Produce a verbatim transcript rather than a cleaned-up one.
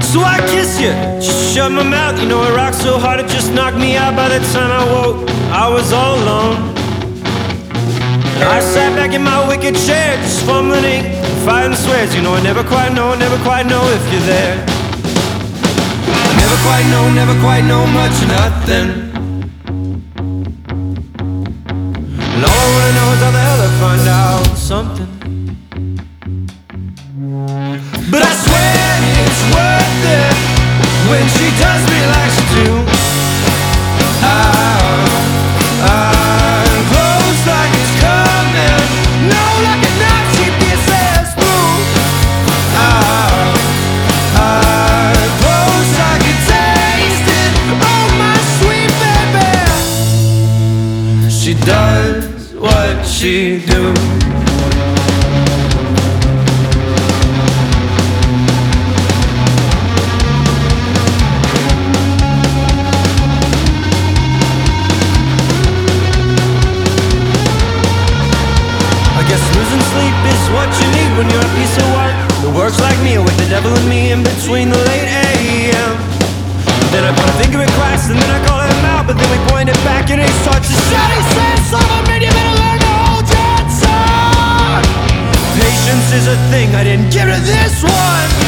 So I kiss you, just shut my mouth. You know it rocked so hard it just knocked me out. By the time I woke, I was all alone. I sat back in my wicked chair, just fumbling ink, fighting swears. You know I never quite know, never quite know if you're there. Never quite know, never quite know much of nothing. And all I wanna know is how the hell I find out something. But I swear it's worth it when she does me like she do. I, I'm close like it's coming. No, like a knife she pierces through. I, I'm close, I can taste it. Oh, my sweet baby. She does what she do. Losing sleep is what you need when you're a piece of work that works like me, with the devil and me in between the late A M. Then I point a finger at Christ and then I call him out, but then we point it back and he starts to shout. He says, son of a man, you better learn to hold your tongue. Patience is a thing I didn't give to this one.